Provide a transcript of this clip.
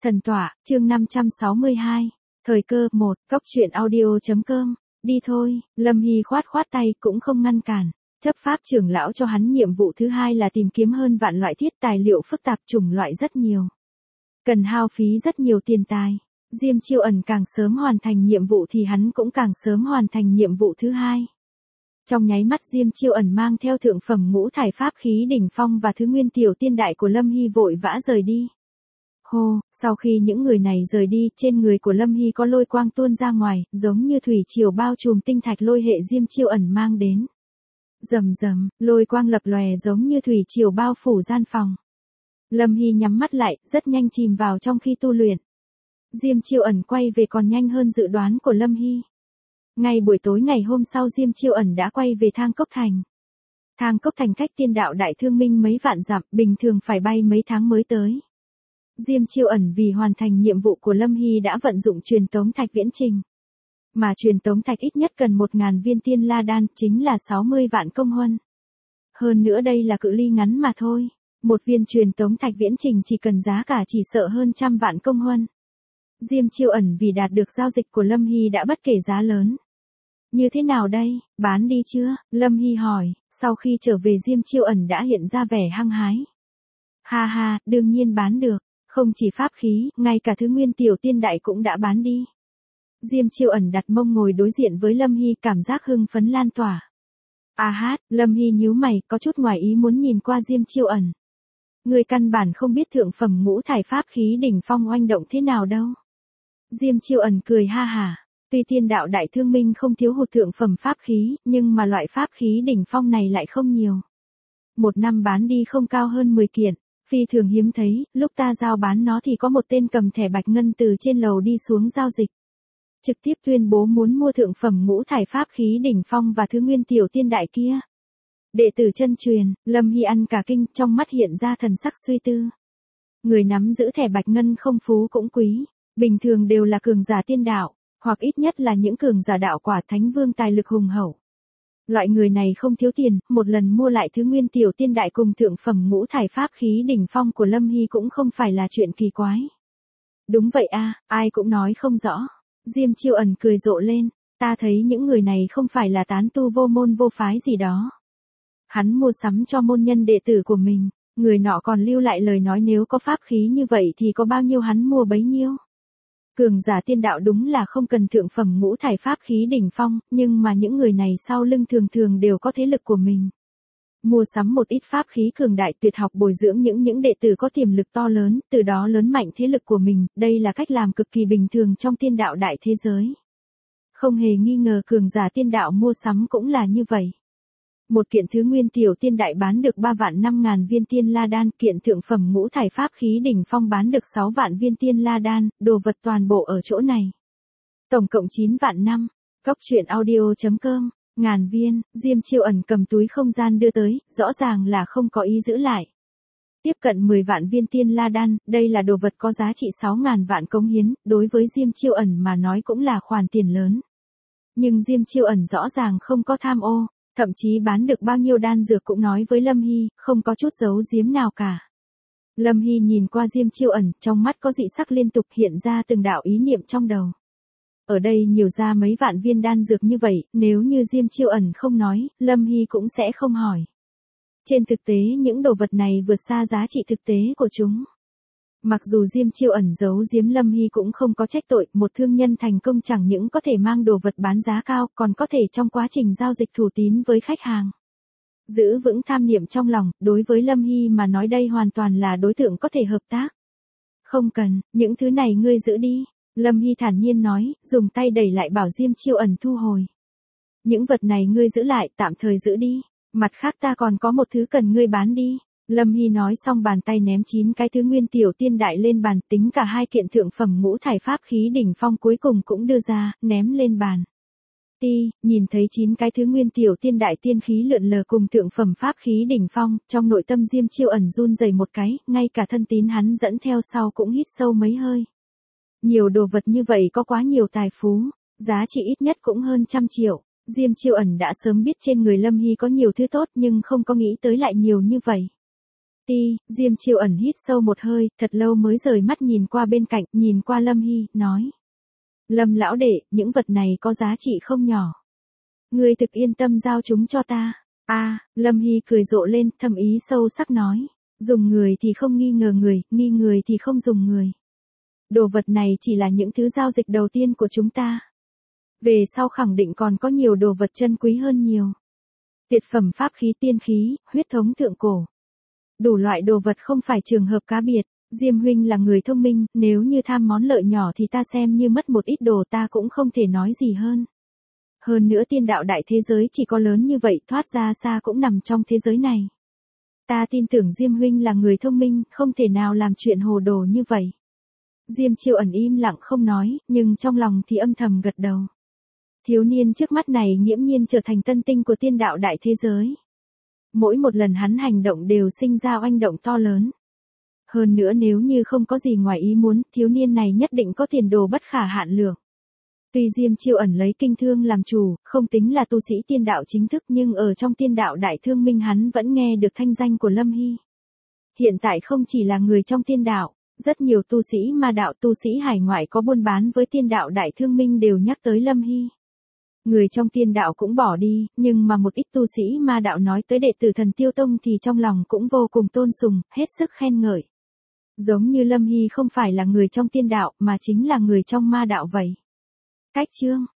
Thần tọa, chương 562. Thời cơ 1, Cóc truyện audio.com. Đi thôi, Lâm Hy khoát khoát tay cũng không ngăn cản. Chấp pháp trưởng lão cho hắn nhiệm vụ thứ hai là tìm kiếm hơn vạn loại thiết tài liệu phức tạp chủng loại rất nhiều. Cần hao phí rất nhiều tiền tài. Diêm Chiêu Ẩn càng sớm hoàn thành nhiệm vụ thì hắn cũng càng sớm hoàn thành nhiệm vụ thứ hai. Trong nháy mắt Diêm Chiêu Ẩn mang theo thượng phẩm ngũ thải pháp khí đỉnh phong và thứ nguyên tiểu tiên đại của Lâm Hy vội vã rời đi. Hô, sau khi những người này rời đi, trên người của Lâm Hy có lôi quang tuôn ra ngoài, giống như thủy triều bao trùm tinh thạch lôi hệ Diêm Chiêu Ẩn mang đến. Rầm rầm, lôi quang lập lòe giống như thủy triều bao phủ gian phòng. Lâm Hy nhắm mắt lại, rất nhanh chìm vào trong khi tu luyện. Diêm Chiêu Ẩn quay về còn nhanh hơn dự đoán của Lâm Hy. Ngay buổi tối ngày hôm sau Diêm Chiêu Ẩn đã quay về Thang Cốc Thành. Thang Cốc Thành cách Tiên Đạo Đại Thương Minh mấy vạn dặm, bình thường phải bay mấy tháng mới tới. Diêm Chiêu Ẩn vì hoàn thành nhiệm vụ của Lâm Hy đã vận dụng truyền tống thạch viễn trình. Mà truyền tống thạch ít nhất cần 1000 viên tiên la đan, chính là 60 vạn công huân. Hơn nữa đây là cự ly ngắn mà thôi. Một viên truyền tống thạch viễn trình chỉ cần giá cả chỉ sợ hơn 100 vạn công huân. Diêm Chiêu Ẩn vì đạt được giao dịch của Lâm Hy đã bất kể giá lớn. Như thế nào đây, bán đi chưa? Lâm Hy hỏi, sau khi trở về Diêm Chiêu Ẩn đã hiện ra vẻ hăng hái. Ha ha, đương nhiên bán được, không chỉ pháp khí, ngay cả thứ nguyên tiểu tiên đại cũng đã bán đi. Diêm Chiêu Ẩn đặt mông ngồi đối diện với Lâm Hy, cảm giác hưng phấn lan tỏa. À hát, Lâm Hy nhíu mày, có chút ngoài ý muốn nhìn qua Diêm Chiêu Ẩn. Người căn bản không biết thượng phẩm ngũ thải pháp khí đỉnh phong oanh động thế nào đâu. Diêm Chiêu Ẩn cười ha hả. Tuy Tiên Đạo Đại Thương Minh không thiếu hụt thượng phẩm pháp khí, nhưng mà loại pháp khí đỉnh phong này lại không nhiều. Một năm bán đi không cao hơn 10 kiện, phi thường hiếm thấy, lúc ta giao bán nó thì có một tên cầm thẻ bạch ngân từ trên lầu đi xuống giao dịch. Trực tiếp tuyên bố muốn mua thượng phẩm ngũ thải pháp khí đỉnh phong và thứ nguyên tiểu tiên đại kia. Đệ tử chân truyền, Lâm Hy ăn cả kinh, trong mắt hiện ra thần sắc suy tư. Người nắm giữ thẻ bạch ngân không phú cũng quý, bình thường đều là cường giả tiên đạo, hoặc ít nhất là những cường giả đạo quả thánh vương tài lực hùng hậu. Loại người này không thiếu tiền, một lần mua lại thứ nguyên tiểu tiên đại cùng thượng phẩm ngũ thải pháp khí đỉnh phong của Lâm Hy cũng không phải là chuyện kỳ quái. Đúng vậy a, ai cũng nói không rõ. Diêm Chiêu Ẩn cười rộ lên, ta thấy những người này không phải là tán tu vô môn vô phái gì đó. Hắn mua sắm cho môn nhân đệ tử của mình, người nọ còn lưu lại lời nói nếu có pháp khí như vậy thì có bao nhiêu hắn mua bấy nhiêu. Cường giả tiên đạo đúng là không cần thượng phẩm ngũ thải pháp khí đỉnh phong, nhưng mà những người này sau lưng thường thường đều có thế lực của mình. Mua sắm một ít pháp khí cường đại tuyệt học bồi dưỡng những đệ tử có tiềm lực to lớn, từ đó lớn mạnh thế lực của mình, đây là cách làm cực kỳ bình thường trong tiên đạo đại thế giới. Không hề nghi ngờ cường giả tiên đạo mua sắm cũng là như vậy. Một kiện thứ nguyên tiểu tiên đại bán được 3 vạn 5.000 viên tiên la đan, kiện thượng phẩm ngũ thải pháp khí đỉnh phong bán được 6 vạn viên tiên la đan, đồ vật toàn bộ ở chỗ này. Tổng cộng 9 vạn 5, Cóc truyện audio.com, ngàn viên, Diêm Chiêu Ẩn cầm túi không gian đưa tới, rõ ràng là không có ý giữ lại. Tiếp cận 10 vạn viên tiên la đan, đây là đồ vật có giá trị 6.000 vạn cống hiến, đối với Diêm Chiêu Ẩn mà nói cũng là khoản tiền lớn. Nhưng Diêm Chiêu Ẩn rõ ràng không có tham ô. Thậm chí bán được bao nhiêu đan dược cũng nói với Lâm Hy, không có chút giấu giếm nào cả. Lâm Hy nhìn qua Diêm Chiêu Ẩn, trong mắt có dị sắc liên tục hiện ra từng đạo ý niệm trong đầu. Ở đây nhiều ra mấy vạn viên đan dược như vậy, nếu như Diêm Chiêu Ẩn không nói, Lâm Hy cũng sẽ không hỏi. Trên thực tế những đồ vật này vượt xa giá trị thực tế của chúng. Mặc dù Diêm Chiêu Ẩn giấu giếm Lâm Hy cũng không có trách tội, một thương nhân thành công chẳng những có thể mang đồ vật bán giá cao, còn có thể trong quá trình giao dịch thủ tín với khách hàng. Giữ vững tham niệm trong lòng, đối với Lâm Hy mà nói đây hoàn toàn là đối tượng có thể hợp tác. Không cần, những thứ này ngươi giữ đi, Lâm Hy thản nhiên nói, dùng tay đẩy lại bảo Diêm Chiêu Ẩn thu hồi. Những vật này ngươi giữ lại, tạm thời giữ đi, mặt khác ta còn có một thứ cần ngươi bán đi. Lâm Hy nói xong bàn tay ném 9 cái thứ nguyên tiểu tiên đại lên bàn, tính cả 2 kiện thượng phẩm ngũ thải pháp khí đỉnh phong cuối cùng cũng đưa ra, ném lên bàn. Nhìn thấy 9 cái thứ nguyên tiểu tiên đại tiên khí lượn lờ cùng thượng phẩm pháp khí đỉnh phong, trong nội tâm Diêm Chiêu Ẩn run rẩy một cái, ngay cả thân tín hắn dẫn theo sau cũng hít sâu mấy hơi. Nhiều đồ vật như vậy có quá nhiều tài phú, giá trị ít nhất cũng hơn 100 triệu. Diêm Chiêu Ẩn đã sớm biết trên người Lâm Hy có nhiều thứ tốt nhưng không có nghĩ tới lại nhiều như vậy. Diêm Chiêu Ẩn hít sâu một hơi, thật lâu mới rời mắt nhìn qua bên cạnh, nhìn qua Lâm Hy, nói. Lâm lão đệ, những vật này có giá trị không nhỏ. Ngươi thực yên tâm giao chúng cho ta. Lâm Hy cười rộ lên, thâm ý sâu sắc nói. Dùng người thì không nghi ngờ người, nghi người thì không dùng người. Đồ vật này chỉ là những thứ giao dịch đầu tiên của chúng ta. Về sau khẳng định còn có nhiều đồ vật chân quý hơn nhiều. Tuyệt phẩm pháp khí, tiên khí, huyết thống thượng cổ. Đủ loại đồ vật không phải trường hợp cá biệt. Diêm huynh là người thông minh, nếu như tham món lợi nhỏ thì ta xem như mất một ít đồ, ta cũng không thể nói gì hơn. Hơn nữa tiên đạo đại thế giới chỉ có lớn như vậy, thoát ra xa cũng nằm trong thế giới này. Ta tin tưởng Diêm huynh là người thông minh, không thể nào làm chuyện hồ đồ như vậy. Diêm Chiêu Ẩn im lặng không nói, nhưng trong lòng thì âm thầm gật đầu. Thiếu niên trước mắt này nghiễm nhiên trở thành tân tinh của tiên đạo đại thế giới. Mỗi một lần hắn hành động đều sinh ra oanh động to lớn. Hơn nữa nếu như không có gì ngoài ý muốn, thiếu niên này nhất định có tiền đồ bất khả hạn lượng. Tuy Diêm Chiêu Ẩn lấy kinh thương làm chủ, không tính là tu sĩ tiên đạo chính thức, nhưng ở trong tiên đạo đại thương minh hắn vẫn nghe được thanh danh của Lâm Hy. Hiện tại không chỉ là người trong tiên đạo, rất nhiều tu sĩ ma đạo, tu sĩ hải ngoại có buôn bán với tiên đạo đại thương minh đều nhắc tới Lâm Hy. Người trong tiên đạo cũng bỏ đi, nhưng mà một ít tu sĩ ma đạo nói tới đệ tử Thần Tiêu Tông thì trong lòng cũng vô cùng tôn sùng, hết sức khen ngợi. Giống như Lâm Hy không phải là người trong tiên đạo mà chính là người trong ma đạo vậy. Cách chương